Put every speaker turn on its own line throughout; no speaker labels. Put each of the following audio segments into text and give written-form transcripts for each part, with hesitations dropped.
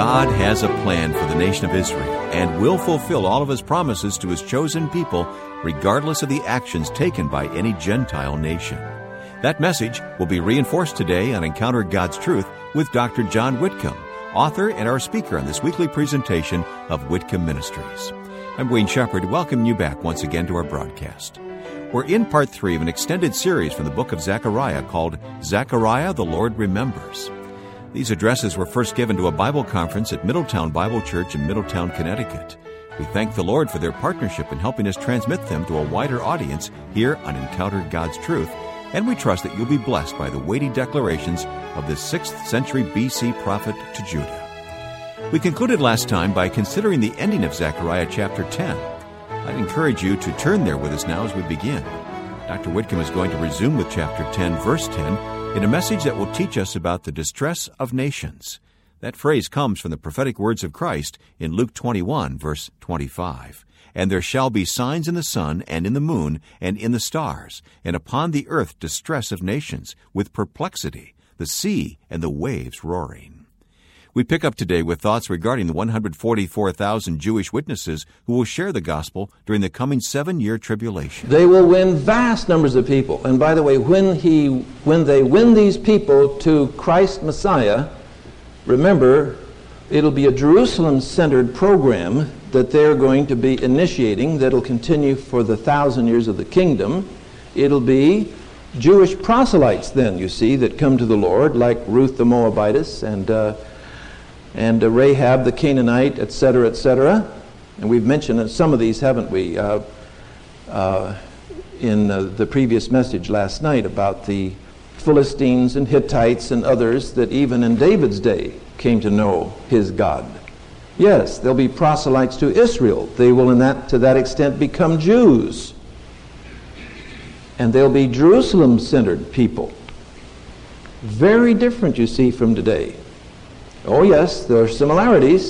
God has a plan for the nation of Israel and will fulfill all of His promises to His chosen people, regardless of the actions taken by any Gentile nation. That message will be reinforced today on Encounter God's Truth with Dr. John Whitcomb, author and our speaker on this weekly presentation of Whitcomb Ministries. I'm Wayne Shepherd, welcoming you back once again to our broadcast. We're in part 3 of an extended series from the book of Zechariah called Zechariah, the Lord Remembers. These addresses were first given to a Bible conference at Middletown Bible Church in Middletown, Connecticut. We thank the Lord for their partnership in helping us transmit them to a wider audience here on Encounter God's Truth, and we trust that you'll be blessed by the weighty declarations of the 6th century BC prophet to Judah. We concluded last time by considering the ending of Zechariah chapter 10. I'd encourage you to turn there with us now as we begin. Dr. Whitcomb is going to resume with chapter 10, verse 10, in a message that will teach us about the distress of nations. That phrase comes from the prophetic words of Christ in Luke 21, verse 25. And there shall be signs in the sun, and in the moon, and in the stars, and upon the earth distress of nations, with perplexity, the sea and the waves roaring. We pick up today with thoughts regarding the 144,000 Jewish witnesses who will share the gospel during the coming 7-year tribulation.
They will win vast numbers of people. And by the way, when they win these people to Christ Messiah, remember, it'll be a Jerusalem-centered program that they're going to be initiating that'll continue for the 1,000 years of the kingdom. It'll be Jewish proselytes then, you see, that come to the Lord, like Ruth the Moabitess and Rahab the Canaanite, etc., etc. And we've mentioned some of these, haven't we, in the previous message last night about the Philistines and Hittites and others that even in David's day came to know his God. Yes, there'll be proselytes to Israel. They will, to that extent, become Jews. And they'll be Jerusalem-centered people. Very different, you see, from today. Oh yes, there are similarities.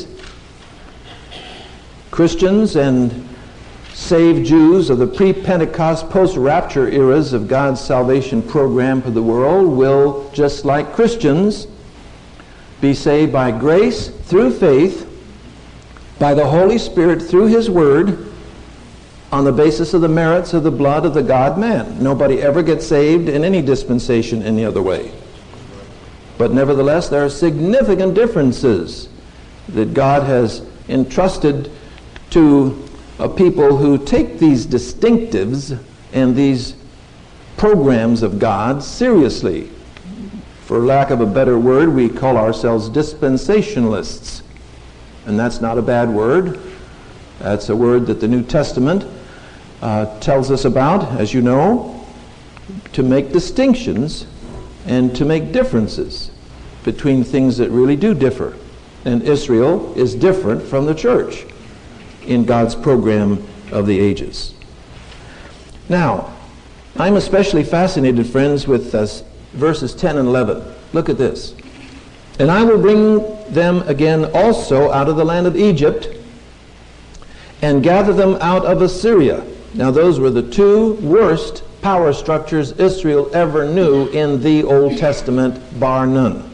Christians and saved Jews of the pre-Pentecost, post-rapture eras of God's salvation program for the world will, just like Christians, be saved by grace through faith, by the Holy Spirit through His Word, on the basis of the merits of the blood of the God-man. Nobody ever gets saved in any dispensation any other way. But nevertheless, there are significant differences that God has entrusted to a people who take these distinctives and these programs of God seriously. For lack of a better word, we call ourselves dispensationalists. And that's not a bad word. That's a word that the New Testament tells us about, as you know, to make distinctions and to make differences between things that really do differ. And Israel is different from the church in God's program of the ages. Now, I'm especially fascinated, friends, with verses 10 and 11. Look at this. And I will bring them again also out of the land of Egypt and gather them out of Assyria. Now, those were the two worst power structures Israel ever knew in the Old Testament, bar none.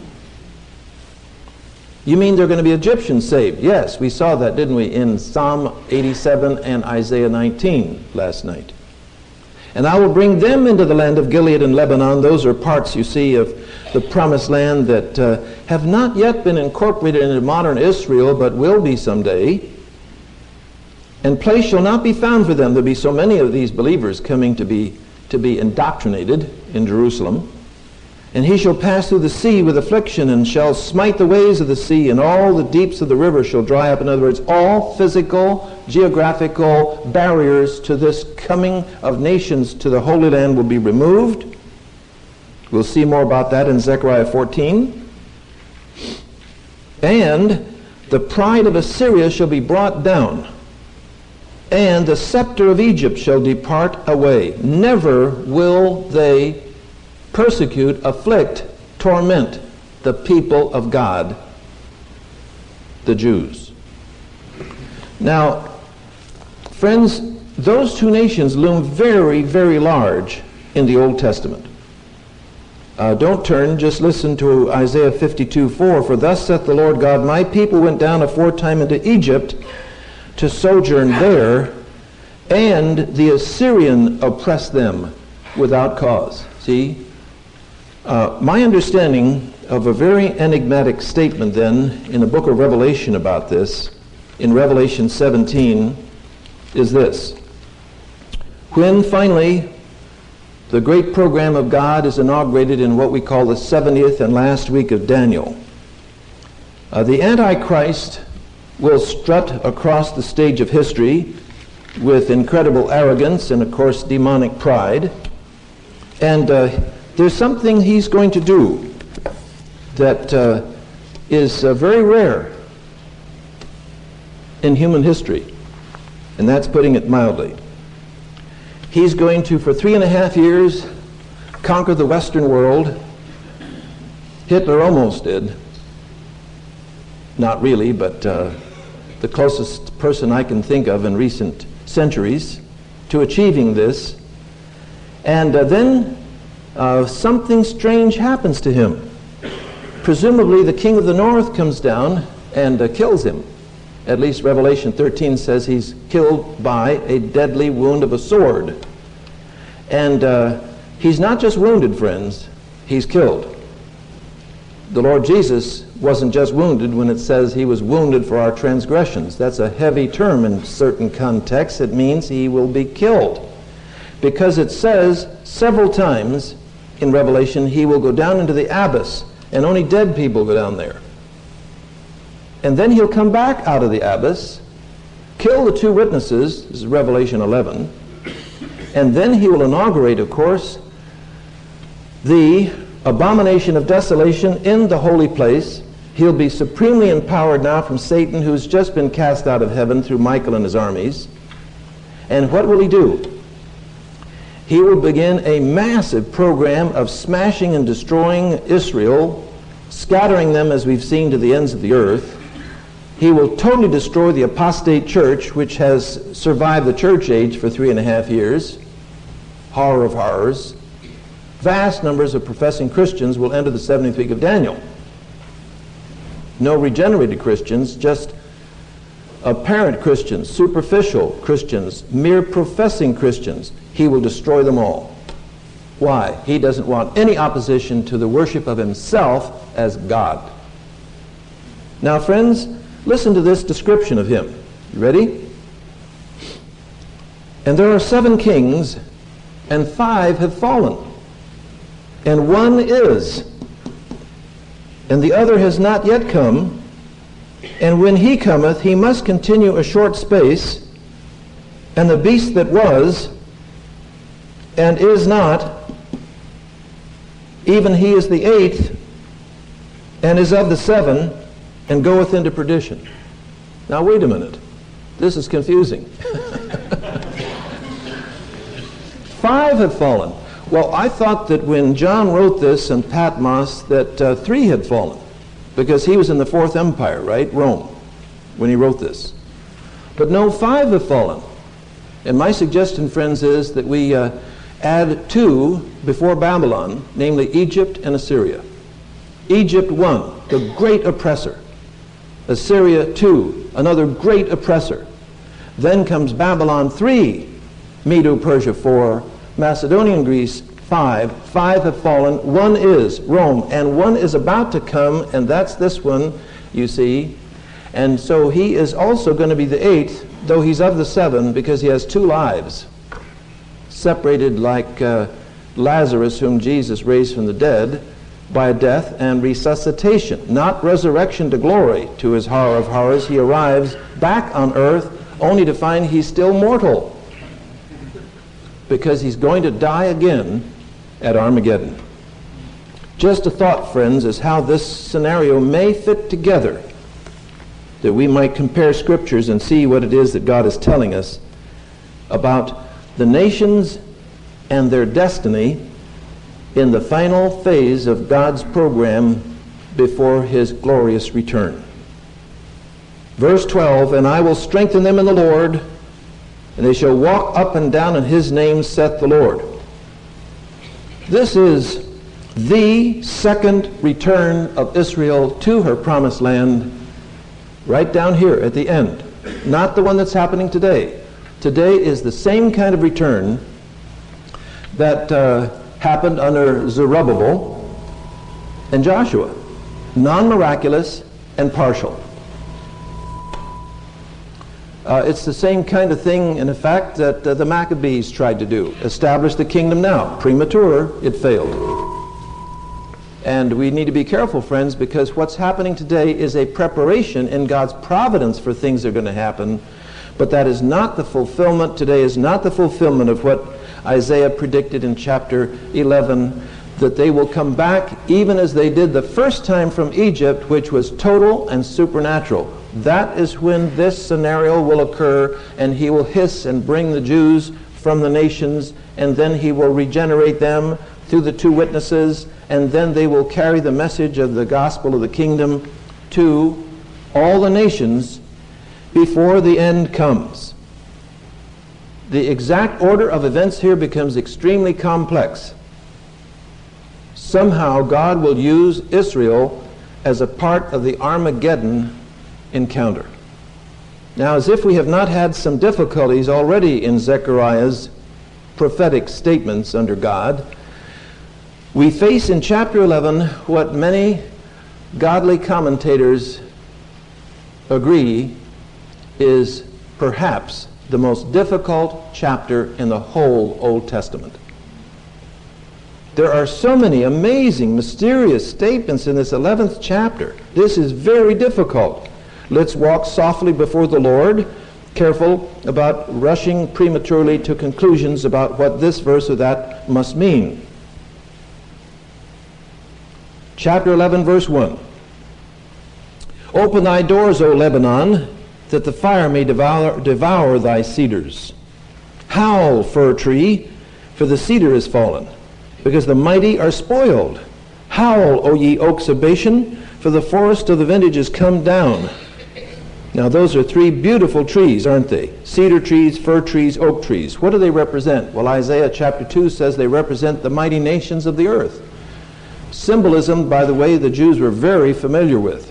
You mean they're going to be Egyptians saved? Yes, we saw that, didn't we, in Psalm 87 and Isaiah 19 last night. And I will bring them into the land of Gilead and Lebanon. Those are parts, you see, of the promised land that have not yet been incorporated into modern Israel, but will be someday. And place shall not be found for them. There'll be so many of these believers coming to be indoctrinated in Jerusalem. And he shall pass through the sea with affliction, and shall smite the waves of the sea, and all the deeps of the river shall dry up. In other words, all physical, geographical barriers to this coming of nations to the Holy Land will be removed. We'll see more about that in Zechariah 14. And the pride of Assyria shall be brought down, and the scepter of Egypt shall depart away. Never will they persecute, afflict, torment the people of God, the Jews. Now, friends, those two nations loom very, very large in the Old Testament. Don't turn, just listen to Isaiah 52:4. For thus saith the Lord God, my people went down aforetime into Egypt to sojourn there, and the Assyrian oppressed them without cause. See? My understanding of a very enigmatic statement then in the book of Revelation about this, in Revelation 17, is this. When finally the great program of God is inaugurated in what we call the 70th and last week of Daniel, the Antichrist will strut across the stage of history with incredible arrogance and, of course, demonic pride. And there's something he's going to do that is very rare in human history, and that's putting it mildly. He's going to, for 3.5 years, conquer the Western world. Hitler almost did. Not really, but the closest person I can think of in recent centuries to achieving this. And then something strange happens to him. Presumably the king of the north comes down and kills him. At least Revelation 13 says he's killed by a deadly wound of a sword. And he's not just wounded, friends, he's killed. The Lord Jesus wasn't just wounded when it says he was wounded for our transgressions. That's a heavy term in certain contexts. It means he will be killed. Because it says several times in Revelation he will go down into the abyss, and only dead people go down there. And then he'll come back out of the abyss, kill the 2 witnesses, this is Revelation 11, and then he will inaugurate, of course, the abomination of desolation in the holy place. He'll be supremely empowered now from Satan, who's just been cast out of heaven through Michael and his armies. And what will he do? He will begin a massive program of smashing and destroying Israel, scattering them, as we've seen, to the ends of the earth. He will totally destroy the apostate church, which has survived the church age for 3.5 years. Horror of horrors. Vast numbers of professing Christians will enter the 70th week of Daniel. No regenerated Christians, just apparent Christians, superficial Christians, mere professing Christians. He will destroy them all. Why? He doesn't want any opposition to the worship of himself as God. Now, friends, listen to this description of him. You ready? And there are 7 kings, and 5 have fallen. And 1 is, and the other has not yet come. And when he cometh, he must continue a short space. And the beast that was, and is not, even he is the 8th, and is of the 7, and goeth into perdition. Now wait a minute. This is confusing. 5 have fallen. Well, I thought that when John wrote this in Patmos that 3 had fallen, because he was in the 4th empire, right? Rome, when he wrote this. But no, 5 have fallen. And my suggestion, friends, is that we add 2 before Babylon, namely Egypt and Assyria. Egypt 1, the great oppressor. Assyria 2, another great oppressor. Then comes Babylon 3, Medo-Persia 4, Macedonian Greece 5. 5 have fallen. 1 is Rome, and 1 is about to come, and that's this one, you see. And so he is also going to be the 8th, though he's of the 7, because he has 2 lives, separated like Lazarus, whom Jesus raised from the dead, by death and resuscitation, not resurrection to glory. To his horror of horrors, he arrives back on earth only to find he's still mortal, because he's going to die again at Armageddon. Just a thought, friends, as how this scenario may fit together, that we might compare scriptures and see what it is that God is telling us about the nations and their destiny in the final phase of God's program before his glorious return. Verse 12, and I will strengthen them in the Lord, and they shall walk up and down in his name, saith the Lord. This is the second return of Israel to her promised land, right down here at the end. Not the one that's happening today. Today is the same kind of return that happened under Zerubbabel and Joshua. Non-miraculous and partial. It's the same kind of thing, in effect, that the Maccabees tried to do. Establish the kingdom now. Premature, it failed. And we need to be careful, friends, because what's happening today is a preparation in God's providence for things that are going to happen. But that is not the fulfillment. Today is not the fulfillment of what Isaiah predicted in chapter 11, that they will come back even as they did the first time from Egypt, which was total and supernatural. That is when this scenario will occur, and he will hiss and bring the Jews from the nations, and then he will regenerate them through the two witnesses, and then they will carry the message of the gospel of the kingdom to all the nations before the end comes. The exact order of events here becomes extremely complex. Somehow God will use Israel as a part of the Armageddon encounter. Now, as if we have not had some difficulties already in Zechariah's prophetic statements under God, we face in chapter 11 what many godly commentators agree is perhaps the most difficult chapter in the whole Old Testament. There are so many amazing, mysterious statements in this 11th chapter. This is very difficult. Let's walk softly before the Lord, careful about rushing prematurely to conclusions about what this verse or that must mean. Chapter 11, verse 1. Open thy doors, O Lebanon, that the fire may devour thy cedars. Howl, fir tree, for the cedar is fallen, because the mighty are spoiled. Howl, O ye oaks of Bashan, for the forest of the vintage is come down. Now those are three beautiful trees, aren't they? Cedar trees, fir trees, oak trees. What do they represent? Well, Isaiah chapter 2 says they represent the mighty nations of the earth. Symbolism, by the way, the Jews were very familiar with.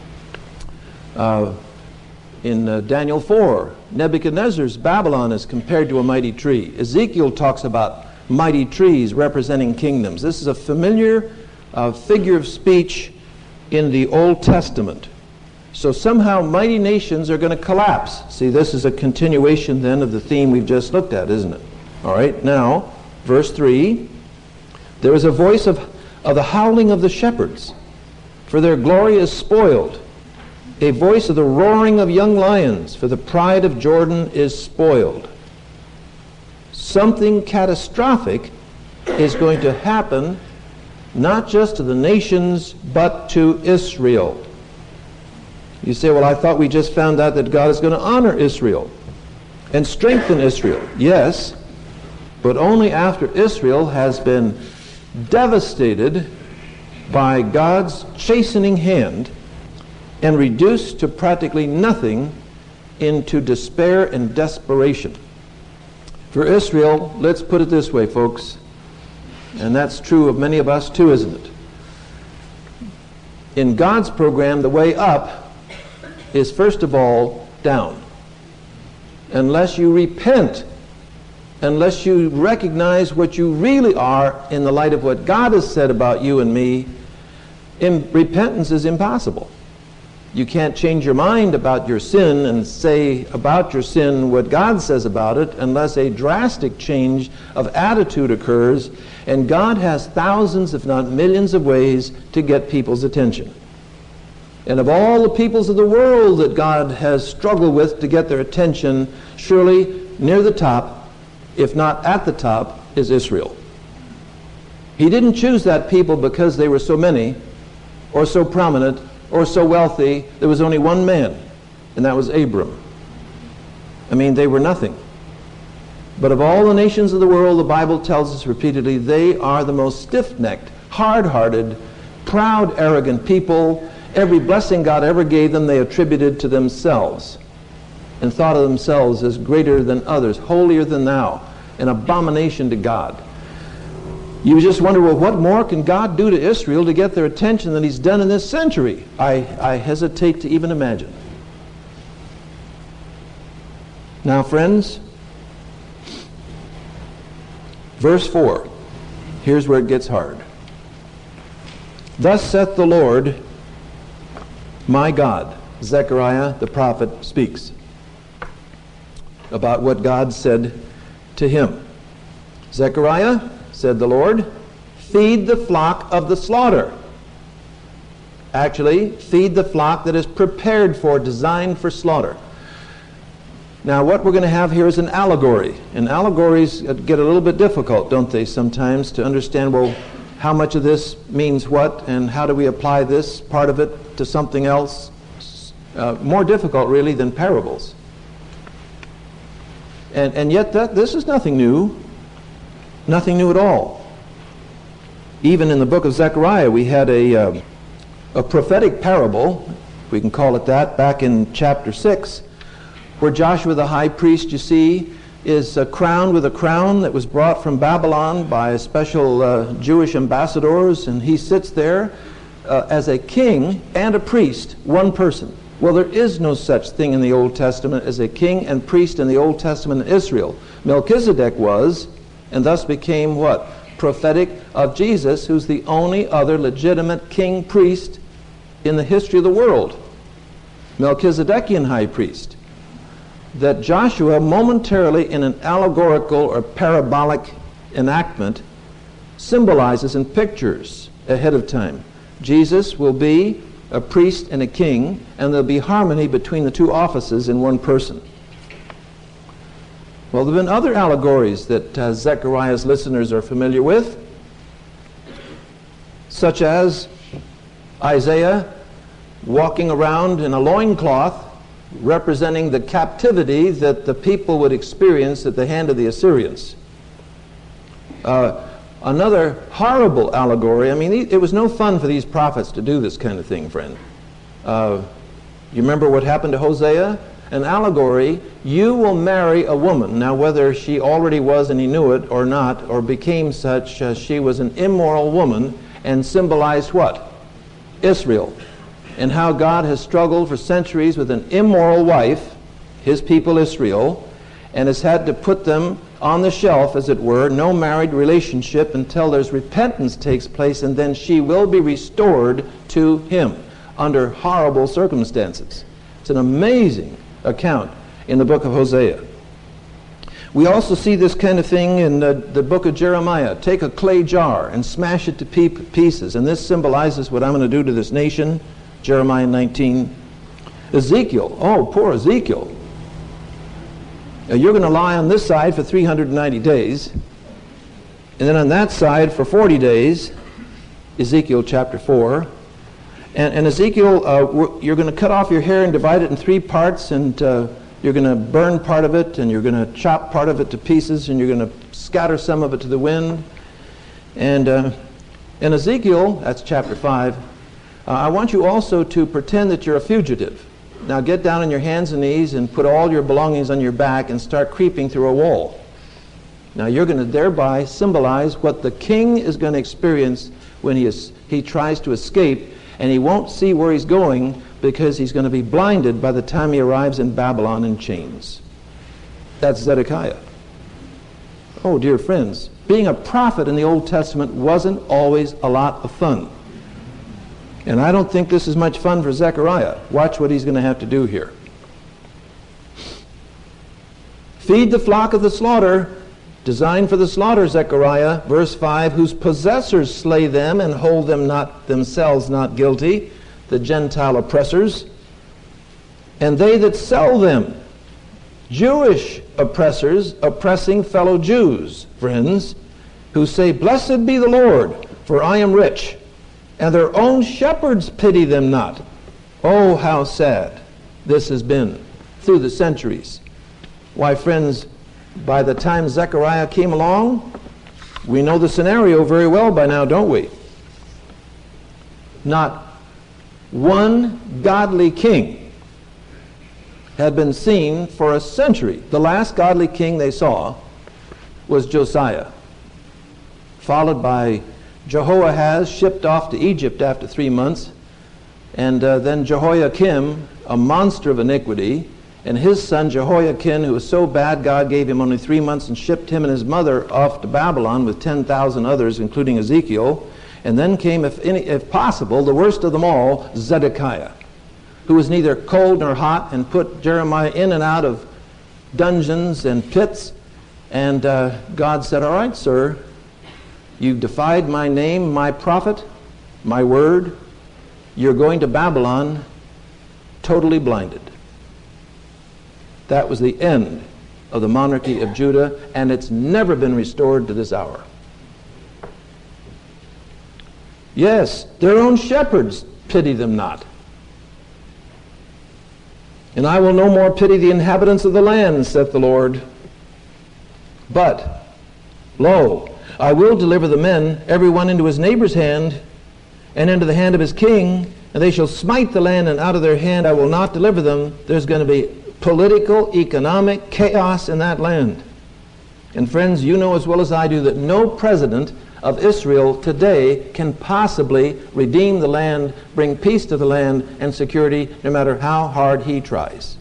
In Daniel 4, Nebuchadnezzar's Babylon is compared to a mighty tree. Ezekiel talks about mighty trees representing kingdoms. This is a familiar figure of speech in the Old Testament. So somehow mighty nations are going to collapse. See, this is a continuation then of the theme we've just looked at, isn't it? All right, now, verse 3, there is a voice of the howling of the shepherds, for their glory is spoiled. A voice of the roaring of young lions, for the pride of Jordan is spoiled. Something catastrophic is going to happen, not just to the nations, but to Israel. You say, well, I thought we just found out that God is going to honor Israel and strengthen Israel. Yes, but only after Israel has been devastated by God's chastening hand and reduced to practically nothing, into despair and desperation. For Israel, let's put it this way, folks, and that's true of many of us too, isn't it? In God's program, the way up is first of all down. Unless you repent, unless you recognize what you really are in the light of what God has said about you and me, repentance is impossible. You can't change your mind about your sin and say about your sin what God says about it unless a drastic change of attitude occurs, and God has thousands, if not millions, of ways to get people's attention. And of all the peoples of the world that God has struggled with to get their attention, surely near the top, if not at the top, is Israel. He didn't choose that people because they were so many or so prominent or so wealthy. There was only one man, and that was Abram. I mean, they were nothing. But of all the nations of the world, the Bible tells us repeatedly, they are the most stiff-necked, hard-hearted, proud, arrogant people. Every blessing God ever gave them, they attributed to themselves and thought of themselves as greater than others, holier than thou, an abomination to God. You just wonder, well, what more can God do to Israel to get their attention than he's done in this century? I hesitate to even imagine. Now, friends, verse 4, here's where it gets hard. Thus saith the Lord, my God. Zechariah the prophet speaks about what God said to him. Zechariah, said the Lord, feed the flock of the slaughter. Actually, feed the flock that is prepared for, designed for slaughter. Now, what we're going to have here is an allegory. And allegories get a little bit difficult, don't they, sometimes, to understand, well, how much of this means what, and how do we apply this part of it to something else? More difficult, really, than parables. And yet, this is nothing new. Nothing new at all. Even in the book of Zechariah, we had a prophetic parable, if we can call it that, back in chapter 6, where Joshua the high priest, you see, is crowned with a crown that was brought from Babylon by special Jewish ambassadors, and he sits there as a king and a priest, one person. Well, there is no such thing in the Old Testament as a king and priest in the Old Testament in Israel. Melchizedek was, and thus became what? Prophetic of Jesus, who's the only other legitimate king priest in the history of the world. Melchizedekian high priest. That Joshua momentarily, in an allegorical or parabolic enactment, symbolizes and pictures ahead of time. Jesus will be a priest and a king, and there'll be harmony between the two offices in one person. Well, there have been other allegories that Zechariah's listeners are familiar with, such as Isaiah walking around in a loincloth representing the captivity that the people would experience at the hand of the Assyrians. Another horrible allegory, I mean, it was no fun for these prophets to do this kind of thing, friend. You remember what happened to Hosea? An allegory, you will marry a woman. Now, whether she already was and he knew it or not, or became such, she was an immoral woman and symbolized what? Israel. And how God has struggled for centuries with an immoral wife, his people Israel, and has had to put them on the shelf, as it were, no married relationship until there's repentance takes place, and then she will be restored to him under horrible circumstances. It's an amazing account in the book of Hosea. We also see this kind of thing in the book of Jeremiah. Take a clay jar and smash it to pieces, and this symbolizes what I'm going to do to this nation. Jeremiah 19. Ezekiel, oh, poor Ezekiel. You're going to lie on this side for 390 days, and then on that side for 40 days, Ezekiel chapter 4. And Ezekiel, you're going to cut off your hair and divide it in 3 parts, and you're going to burn part of it, and you're going to chop part of it to pieces, and you're going to scatter some of it to the wind. And in Ezekiel, that's chapter 5, I want you also to pretend that you're a fugitive. Now get down on your hands and knees and put all your belongings on your back and start creeping through a wall. Now you're going to thereby symbolize what the king is going to experience when he tries to escape, and he won't see where he's going because he's going to be blinded by the time he arrives in Babylon in chains. That's Zedekiah. Oh, dear friends, being a prophet in the Old Testament wasn't always a lot of fun. And I don't think this is much fun for Zechariah. Watch what he's going to have to do here. Feed the flock of the slaughter, designed for the slaughter, Zechariah, verse 5, whose possessors slay them and hold them not themselves not guilty, the Gentile oppressors, and they that sell them, Jewish oppressors oppressing fellow Jews, friends, who say, blessed be the Lord, for I am rich, and their own shepherds pity them not. Oh, how sad this has been through the centuries. Why, friends, by the time Zechariah came along, we know the scenario very well by now, don't we? Not one godly king had been seen for a century. The last godly king they saw was Josiah. followed by Jehoahaz, shipped off to Egypt after 3 months, and then Jehoiakim, a monster of iniquity, and his son Jehoiakim, who was so bad God gave him only 3 months and shipped him and his mother off to Babylon with 10,000 others, including Ezekiel. And then came, if possible, the worst of them all, Zedekiah, who was neither cold nor hot and put Jeremiah in and out of dungeons and pits. And God said, all right, sir, you've defied my name, my prophet, my word. You're going to Babylon totally blinded. That was the end of the monarchy of Judah, and it's never been restored to this hour. Yes, their own shepherds pity them not. And I will no more pity the inhabitants of the land, saith the Lord. But, lo, I will deliver the men, every one into his neighbor's hand, and into the hand of his king, and they shall smite the land, and out of their hand I will not deliver them. There's going to be political, economic chaos in that land. And friends, you know as well as I do that no president of Israel today can possibly redeem the land, bring peace to the land and security, no matter how hard he tries.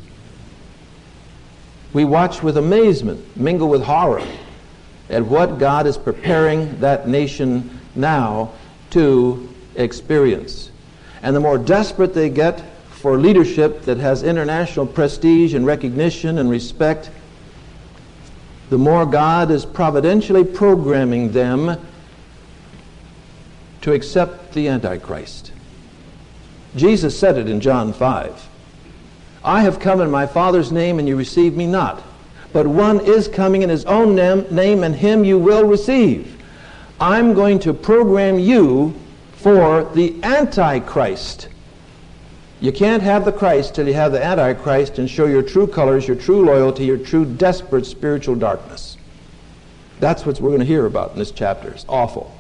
We watch with amazement, mingle with horror, at what God is preparing that nation now to experience. And the more desperate they get for leadership that has international prestige and recognition and respect, the more God is providentially programming them to accept the Antichrist. Jesus said it in John 5. I have come in my Father's name, and you receive me not. But one is coming in his own name, and him you will receive. I'm going to program you for the Antichrist. You can't have the Christ till you have the Antichrist and show your true colors, your true loyalty, your true desperate spiritual darkness. That's what we're going to hear about in this chapter. It's awful.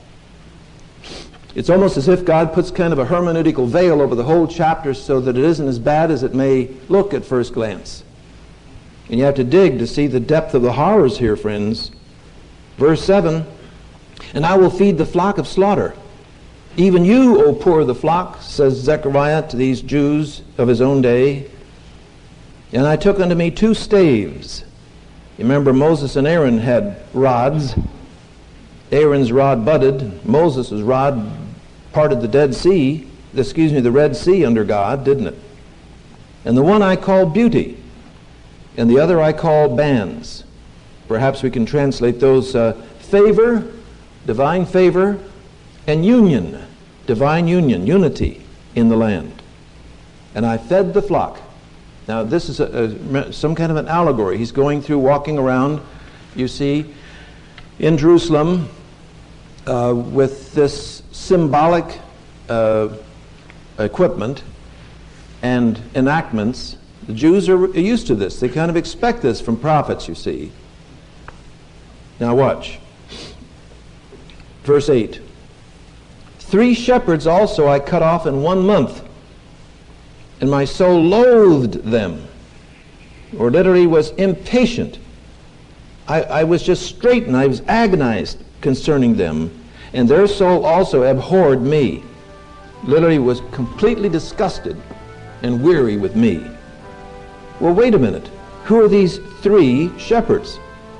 It's almost as if God puts kind of a hermeneutical veil over the whole chapter so that it isn't as bad as it may look at first glance. And you have to dig to see the depth of the horrors here, friends. Verse 7, and I will feed the flock of slaughter. Even you, O poor of the flock, says Zechariah to these Jews of his own day. And I took unto me 2 staves. You remember Moses and Aaron had rods. Aaron's rod budded. Moses' rod parted the Red Sea under God, didn't it? And the one I call beauty, and the other I call bands. Perhaps we can translate those favor, divine favor, and union, divine union, unity in the land. And I fed the flock. Now this is some kind of an allegory. He's going through, walking around, you see, in Jerusalem with this symbolic equipment and enactments. The Jews are used to this. They kind of expect this from prophets, you see. Now watch. Verse 8. 3 shepherds also I cut off in 1 month, and my soul loathed them, or literally was impatient. I was just straitened. I was agonized concerning them, and their soul also abhorred me. Literally was completely disgusted and weary with me. Well, wait a minute. Who are these 3 shepherds?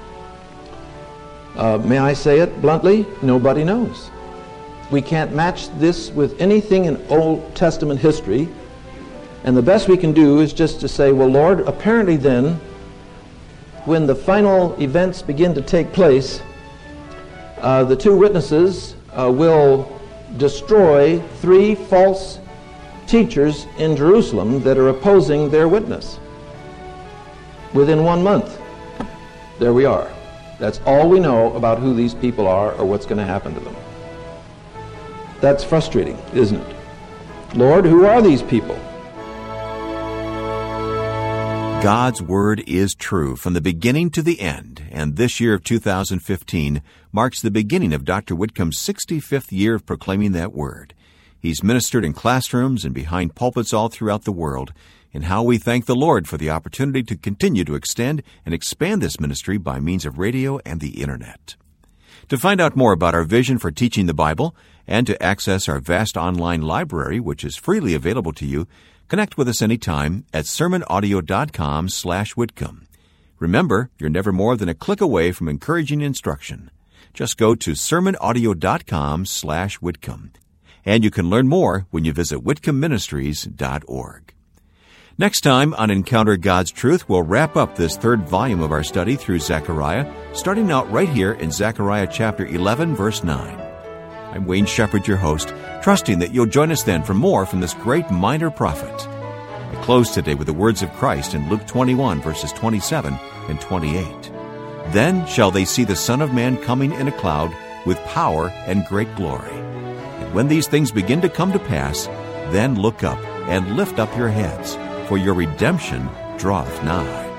May I say it bluntly? Nobody knows. We can't match this with anything in Old Testament history. And the best we can do is just to say, well, Lord, apparently then, when the final events begin to take place, the 2 witnesses will destroy 3 false teachers in Jerusalem that are opposing their witness within 1 month. There we are. That's all we know about who these people are or what's going to happen to them. That's frustrating, isn't it? Lord, who are these people?
God's Word is true from the beginning to the end, and this year of 2015 marks the beginning of Dr. Whitcomb's 65th year of proclaiming that Word. He's ministered in classrooms and behind pulpits all throughout the world, and how we thank the Lord for the opportunity to continue to extend and expand this ministry by means of radio and the Internet. To find out more about our vision for teaching the Bible and to access our vast online library, which is freely available to you, connect with us anytime at sermonaudio.com/Whitcomb. Remember, you're never more than a click away from encouraging instruction. Just go to sermonaudio.com/Whitcomb. And you can learn more when you visit whitcombministries.org. Next time on Encounter God's Truth, we'll wrap up this third volume of our study through Zechariah, starting out right here in Zechariah chapter 11, verse 9. I'm Wayne Shepherd, your host, trusting that you'll join us then for more from this great minor prophet. I close today with the words of Christ in Luke 21, verses 27 and 28. Then shall they see the Son of Man coming in a cloud with power and great glory. And when these things begin to come to pass, then look up and lift up your heads, for your redemption draweth nigh.